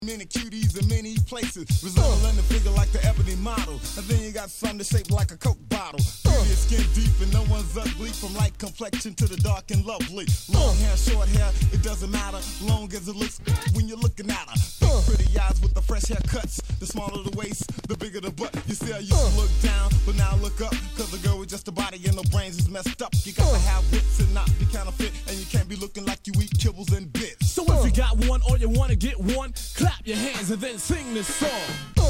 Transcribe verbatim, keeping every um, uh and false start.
Many cuties in many places, resembling the figure like the ebony model. And then you got something shaped like a Coke bottle. Beauty is skin deep and no one's ugly. From light complexion to the dark and lovely. Long hair, short hair, it doesn't matter. Long as it looks good when you're looking at her. Big pretty eyes with the fresh haircuts. The smaller the waist, the bigger the butt. You see, I used to look down, but now look up. Cause the girl with just a body and no brains is messed up. You gotta have wits and not be counterfeit. And you can't be looking like you eat kibbles and bits. So if you got one or you wanna get one, clap your hands and then sing this song.